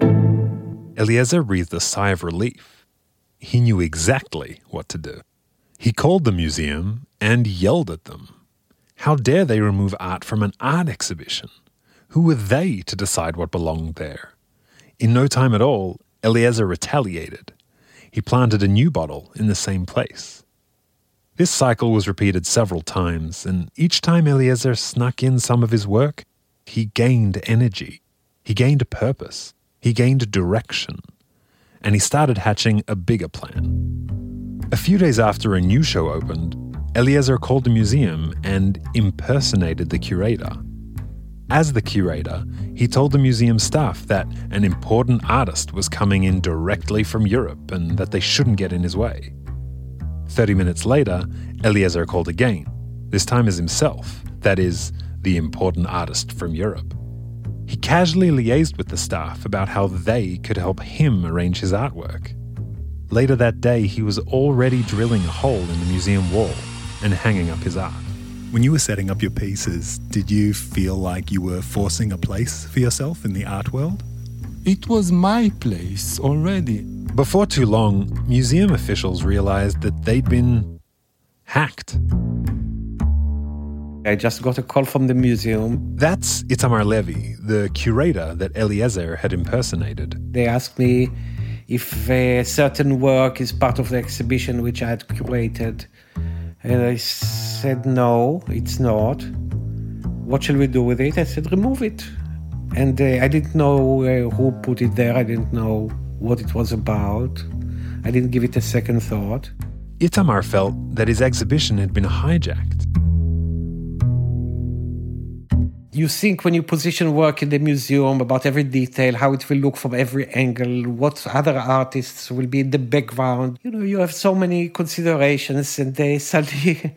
Eliezer breathed a sigh of relief. He knew exactly what to do. He called the museum and yelled at them. How dare they remove art from an art exhibition? Who were they to decide what belonged there? In no time at all, Eliezer retaliated. He planted a new bottle in the same place. This cycle was repeated several times, and each time Eliezer snuck in some of his work, he gained energy. He gained a purpose. He gained direction. And he started hatching a bigger plan. A few days after a new show opened, Eliezer called the museum and impersonated the curator. As the curator, he told the museum staff that an important artist was coming in directly from Europe and that they shouldn't get in his way. 30 minutes later, Eliezer called again, this time as himself, that is, the important artist from Europe. He casually liaised with the staff about how they could help him arrange his artwork. Later that day, he was already drilling a hole in the museum wall and hanging up his art. When you were setting up your pieces, did you feel like you were forcing a place for yourself in the art world? It was my place already. Before too long, museum officials realized that they'd been hacked. I just got a call from the museum. That's Itamar Levy, the curator that Eliezer had impersonated. They asked me if a certain work is part of the exhibition which I had curated. And I said, no, it's not. What shall we do with it? I said, remove it. And I didn't know who put it there. I didn't know what it was about. I didn't give it a second thought. Itamar felt that his exhibition had been hijacked. You think when you position work in the museum about every detail, how it will look from every angle, what other artists will be in the background. You have so many considerations, and they suddenly,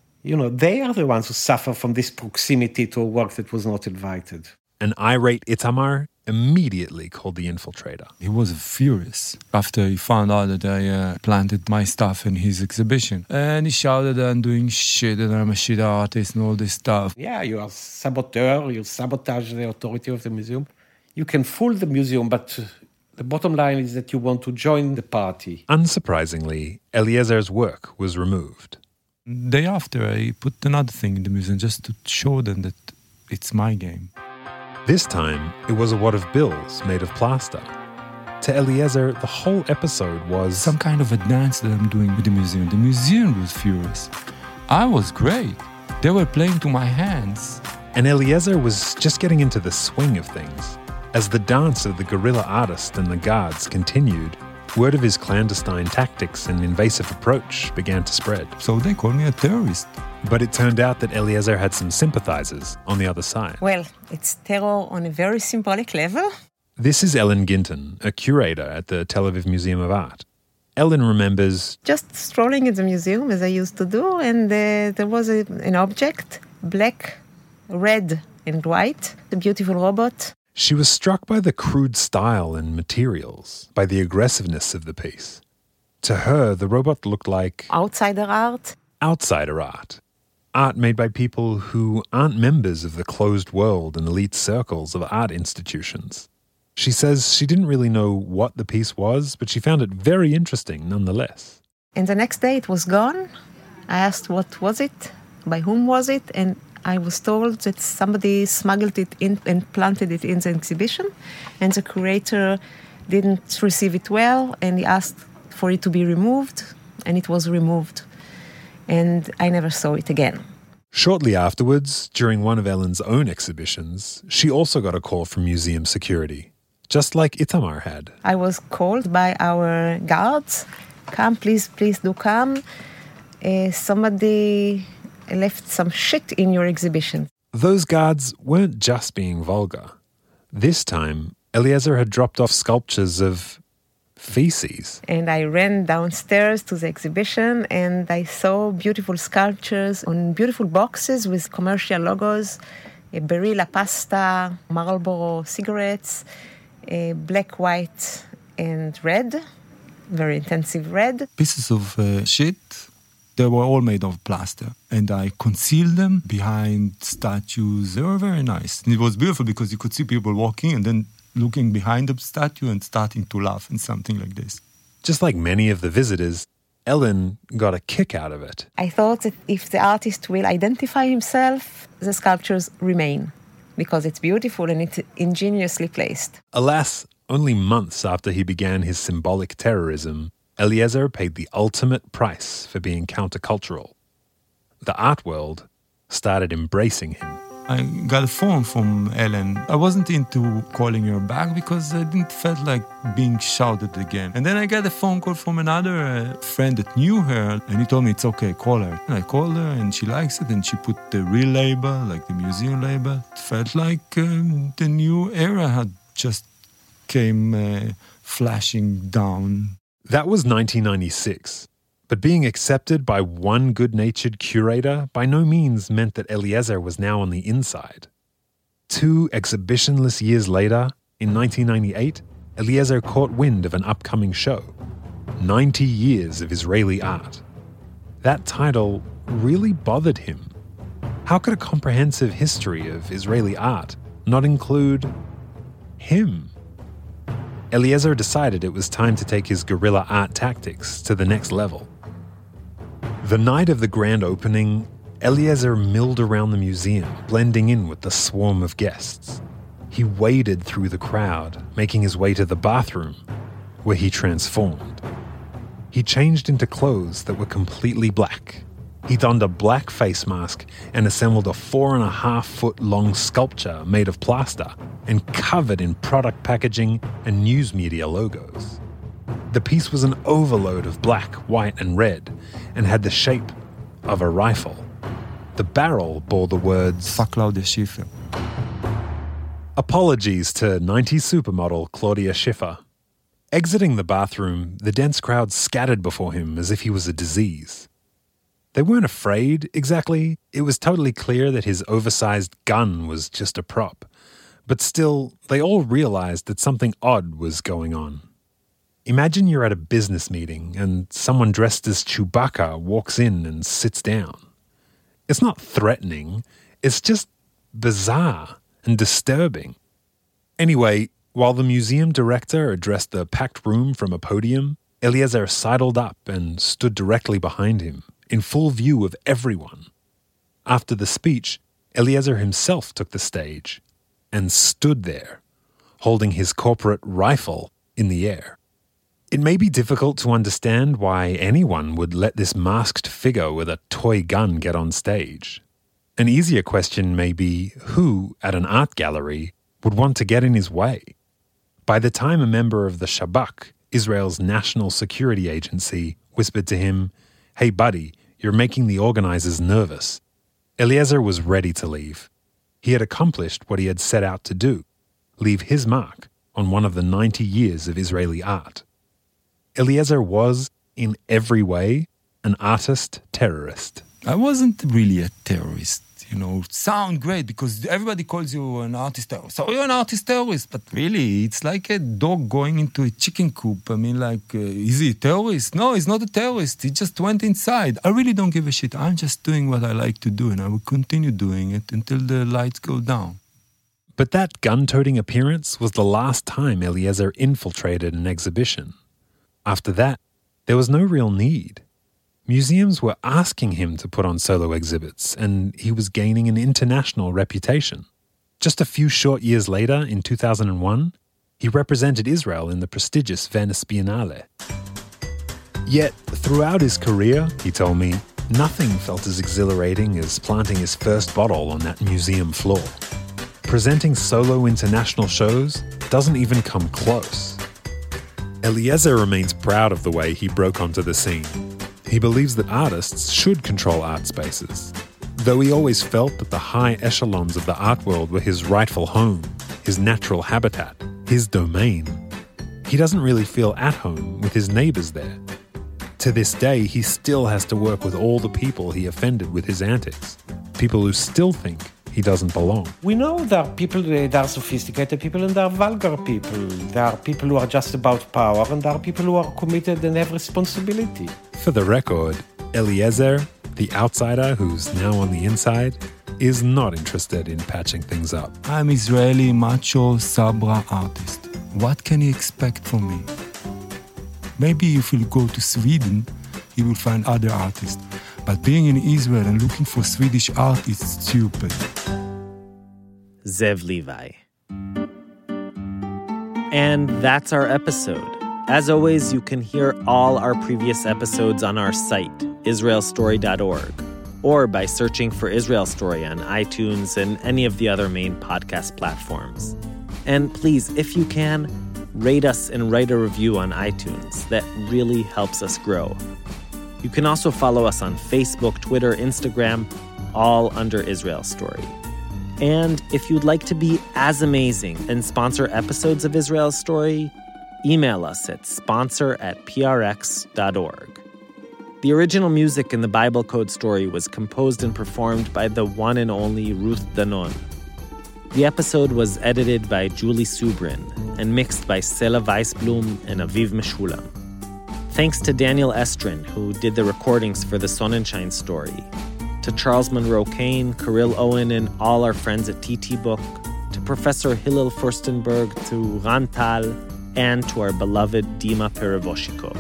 they are the ones who suffer from this proximity to a work that was not invited. An irate Itamar immediately called the infiltrator. He was furious after he found out that I planted my stuff in his exhibition. And he shouted that I'm doing shit and I'm a shit artist and all this stuff. Yeah, you are a saboteur, you sabotage the authority of the museum. You can fool the museum, but the bottom line is that you want to join the party. Unsurprisingly, Eliezer's work was removed. Day after, I put another thing in the museum just to show them that it's my game. This time, it was a wad of bills made of plaster. To Eliezer, the whole episode was some kind of a dance that I'm doing with the museum. The museum was furious. I was great. They were playing to my hands. And Eliezer was just getting into the swing of things. As the dance of the guerrilla artist and the guards continued, word of his clandestine tactics and invasive approach began to spread. So they called me a terrorist. But it turned out that Eliezer had some sympathizers on the other side. Well, it's terror on a very symbolic level. This is Ellen Ginton, a curator at the Tel Aviv Museum of Art. Ellen remembers just strolling in the museum, as I used to do, and there was an object, black, red, and white, a beautiful robot. She was struck by the crude style and materials, by the aggressiveness of the piece. To her, the robot looked like outsider art. Outsider art. Art made by people who aren't members of the closed world and elite circles of art institutions. She says she didn't really know what the piece was, but she found it very interesting nonetheless. And the next day it was gone. I asked what was it, by whom was it, and I was told that somebody smuggled it in and planted it in the exhibition, and the curator didn't receive it well, and he asked for it to be removed, and it was removed. And I never saw it again. Shortly afterwards, during one of Ellen's own exhibitions, she also got a call from museum security, just like Itamar had. I was called by our guards, come, please do come. Somebody left some shit in your exhibition. Those guards weren't just being vulgar. This time, Eliezer had dropped off sculptures of feces. And I ran downstairs to the exhibition and I saw beautiful sculptures on beautiful boxes with commercial logos, Barilla pasta, Marlboro cigarettes, black, white, and red, very intensive red. Pieces of shit. They were all made of plaster. And I concealed them behind statues. They were very nice. And it was beautiful because you could see people walking and then looking behind the statue and starting to laugh and something like this. Just like many of the visitors, Ellen got a kick out of it. I thought that if the artist will identify himself, the sculptures remain, because it's beautiful and it's ingeniously placed. Alas, only months after he began his symbolic terrorism, Eliezer paid the ultimate price for being countercultural. The art world started embracing him. I got a phone from Ellen. I wasn't into calling her back because I didn't feel like being shouted again. And then I got a phone call from another friend that knew her, and he told me, it's okay, call her. And I called her, and she likes it, and she put the real label, like the museum label. It felt like the new era had just came flashing down. That was 1996. But being accepted by one good-natured curator by no means meant that Eliezer was now on the inside. 2 exhibitionless years later, in 1998, Eliezer caught wind of an upcoming show, 90 Years of Israeli Art. That title really bothered him. How could a comprehensive history of Israeli art not include him? Eliezer decided it was time to take his guerrilla art tactics to the next level. The night of the grand opening, Eliezer milled around the museum, blending in with the swarm of guests. He waded through the crowd, making his way to the bathroom, where he transformed. He changed into clothes that were completely black. He donned a black face mask and assembled a 4.5-foot long sculpture made of plaster and covered in product packaging and news media logos. The piece was an overload of black, white, and red and had the shape of a rifle. The barrel bore the words "Fuck Claudia Schiffer." Apologies to 90s supermodel Claudia Schiffer. Exiting the bathroom, the dense crowd scattered before him as if he was a disease. They weren't afraid, exactly. It was totally clear that his oversized gun was just a prop. But still, they all realized that something odd was going on. Imagine you're at a business meeting and someone dressed as Chewbacca walks in and sits down. It's not threatening, it's just bizarre and disturbing. Anyway, while the museum director addressed the packed room from a podium, Eliezer sidled up and stood directly behind him, in full view of everyone. After the speech, Eliezer himself took the stage and stood there, holding his corporate rifle in the air. It may be difficult to understand why anyone would let this masked figure with a toy gun get on stage. An easier question may be who, at an art gallery, would want to get in his way. By the time a member of the Shabak, Israel's national security agency, whispered to him, "Hey buddy, you're making the organizers nervous," Eliezer was ready to leave. He had accomplished what he had set out to do, leave his mark on one of the 90 years of Israeli art. Eliezer was, in every way, an artist terrorist. I wasn't really a terrorist. Sound great because everybody calls you an artist terrorist. So you're an artist terrorist, but really, it's like a dog going into a chicken coop. Is he a terrorist? No, he's not a terrorist. He just went inside. I really don't give a shit. I'm just doing what I like to do, and I will continue doing it until the lights go down. But that gun-toting appearance was the last time Eliezer infiltrated an exhibition. After that, there was no real need. Museums were asking him to put on solo exhibits, and he was gaining an international reputation. Just a few short years later, in 2001, he represented Israel in the prestigious Venice Biennale. Yet, throughout his career, he told me, nothing felt as exhilarating as planting his first bottle on that museum floor. Presenting solo international shows doesn't even come close. Eliezer remains proud of the way he broke onto the scene. He believes that artists should control art spaces, though he always felt that the high echelons of the art world were his rightful home, his natural habitat, his domain. He doesn't really feel at home with his neighbors there. To this day, he still has to work with all the people he offended with his antics, people who still think he doesn't belong. We know there are people, there are sophisticated people and there are vulgar people. There are people who are just about power and there are people who are committed and have responsibility. For the record, Eliezer, the outsider who's now on the inside, is not interested in patching things up. I'm Israeli macho Sabra artist. What can he expect from me? Maybe if he'll go to Sweden, he will find other artists. But being in Israel and looking for Swedish art is stupid. Zev Levi. And that's our episode. As always, you can hear all our previous episodes on our site, israelstory.org, or by searching for Israel Story on iTunes and any of the other main podcast platforms. And please, if you can, rate us and write a review on iTunes. That really helps us grow. You can also follow us on Facebook, Twitter, Instagram, all under Israel Story. And if you'd like to be as amazing and sponsor episodes of Israel Story, email us at sponsor@prx.org. The original music in the Bible Code Story was composed and performed by the one and only Ruth Danon. The episode was edited by Julie Subrin and mixed by Sela Weisblum and Aviv Meshulam. Thanks to Daniel Estrin, who did the recordings for the Sonnenschein story, to Charles Monroe Kane, Kirill Owen, and all our friends at TT Book, to Professor Hillel Furstenberg, to Ran Tal, and to our beloved Dima Perevoshikov.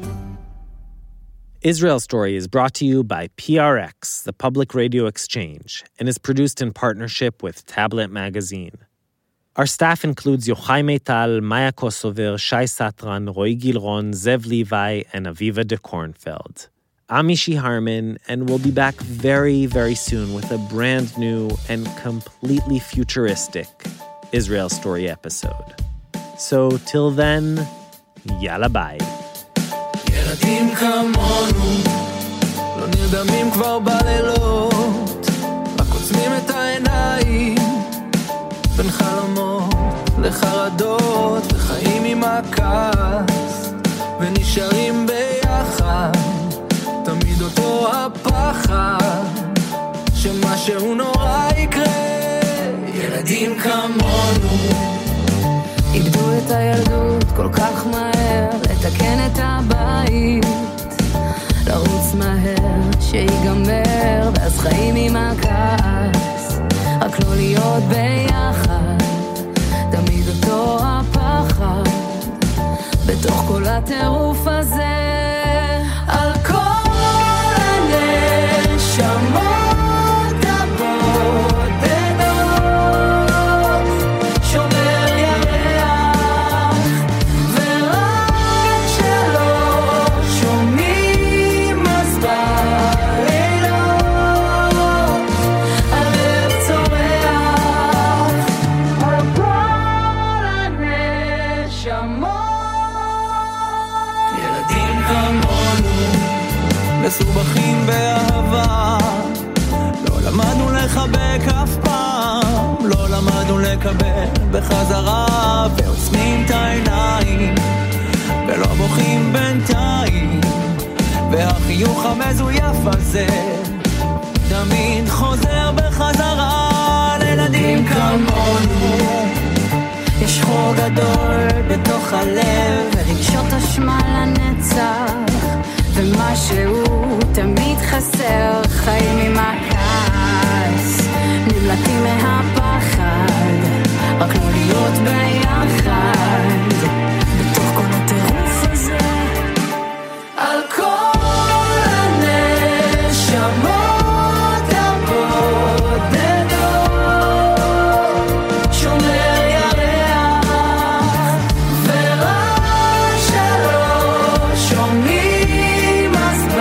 Israel Story is brought to you by PRX, the Public Radio Exchange, and is produced in partnership with Tablet Magazine. Our staff includes Yochai Meital, Maya Kosover, Shai Satran, Roy Gilron, Zev Levi, and Aviva de Kornfeld. I'm Mishi Harman, and we'll be back very, very soon with a brand new and completely futuristic Israel Story episode. So till then, yalla bye. ילדים כמונו לא נרדמים כבר בלילות, רק עוצמים את העיניים בין חלומות לחרדות, וחיים עם הכעס ונשארים ביחד, תמיד אותו הפחד שמשהו נורא יקרה. ילדים כמונו איבדו את הילדות כל כך מהר, לתקן את הבית, לרוץ מהר שיגמר, ואז חיים עם הכעס, רק לא להיות ביחד, תמיד אותו הפחד, בתוך כל הטירוף הזה, על כל הנשמות מסובכים באהבה, לא למדנו לחבק אף פעם, לא למדנו לקבל בחזרה, ועוצמים את העיניים ולא בוכים בינתיים, והחיוך המזויף הזה תמיד חוזר בחזרה. לילדים כמונו יש חור גדול בתוך הלב, ורגשות אשמה לנצח, ומשהו תמיד חסר, חיים עם הכעס, נמלטים מהפחד, רק לא להיות ביחד, בתוך כל הטירוף הזה, על כל הנשמות הבודדות, שומר ירח ורע שלא שומעים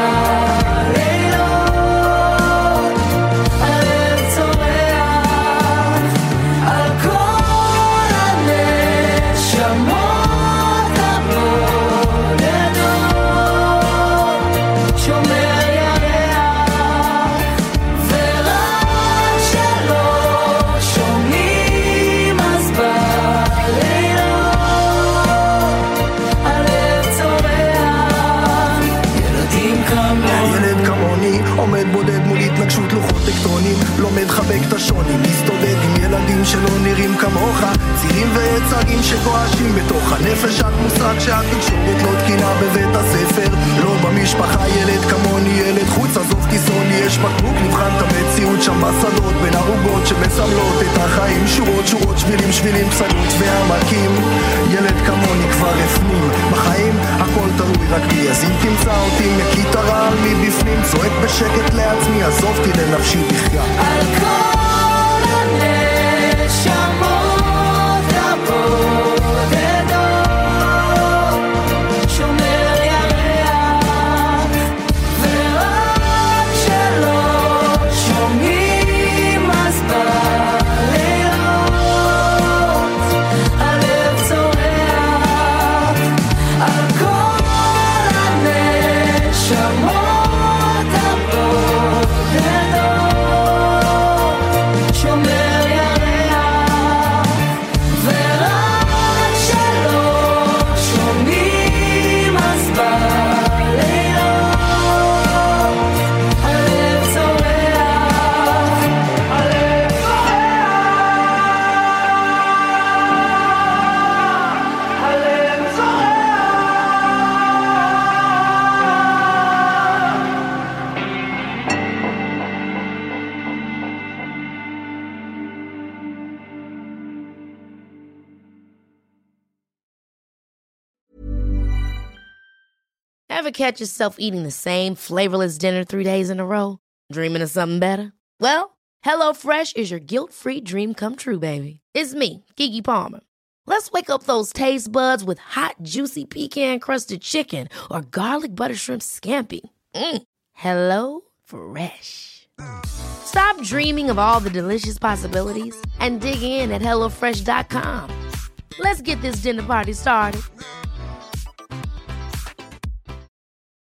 לומד חבק את השוני, מסתובב עם ילדים שלא נראים כמוך, צירים ויצרים שגועשים בתוך הנפש, את מושג שהתקשורת לא תקינה בבית הספר, לא במשפחה. ילד כמוני, ילד חוץ, עזוב כיסוני, יש בקבוק, נבחן את המציאות שם בשדות, בין ערוגות שמסמלות את החיים, שורות שורות, שבילים שבילים, פסגות ועמקים. ילד כמוני כבר הפנים, בחיים הכל תלוי רק בי, אז אם תמצא אותי מקיט הרעל מבפנים, צועק בשקט לעצמי, עזובתי לנפשי בחיה. על כל הנשמות הבודדות, שומר ירח ורק שלא שומעים אז בלילות, הלב צורח. על כל הנשמות הבודדות, שומר Ever catch yourself eating the same flavorless dinner 3 days in a row? Dreaming of something better? Well, HelloFresh is your guilt-free dream come true, baby. It's me, Keke Palmer. Let's wake up those taste buds with hot, juicy pecan-crusted chicken or garlic butter shrimp scampi. HelloFresh. Stop dreaming of all the delicious possibilities and dig in at HelloFresh.com. Let's get this dinner party started.